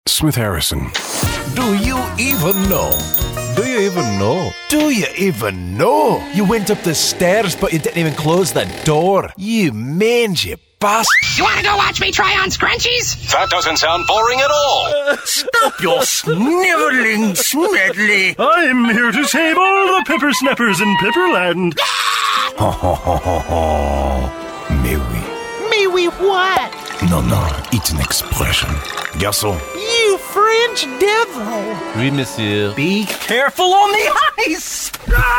Smith Harrison. Do you even know? Do you even know? Do you even know? You went up the stairs, but you didn't even close the door. You mangy bastard. You want to go watch me try on scrunchies? That doesn't sound boring at all. Stop your sniveling, Smedley. I'm here to save all the pepper snappers in Pepperland. Ha ha ha ha ha. Mais oui. Me we what? No, it's an expression. Garçon. You French devil. Oui, monsieur. Be careful on the ice.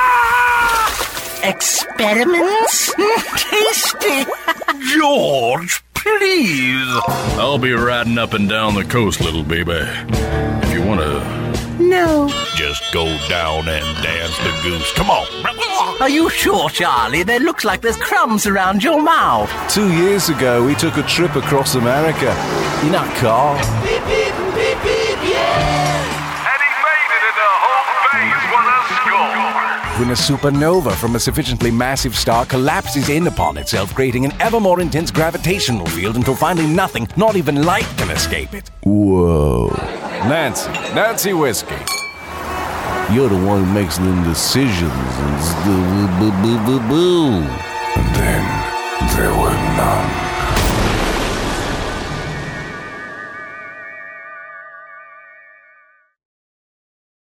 Experiments? Tasty. George, please. I'll be riding up and down the coast, little baby. If you want to... No. Just go down and dance the goose. Come on. Are you sure, Charlie? There looks like there's crumbs around your mouth. 2 years ago, we took a trip across America in our car. Beep, beep, beep, beep, yeah! And he made it in the whole base with a score. When a supernova from a sufficiently massive star collapses in upon itself, creating an ever more intense gravitational field until finally nothing, not even light, can escape it. Whoa. Nancy Whiskey. You're the one who makes them decisions. And then there were none.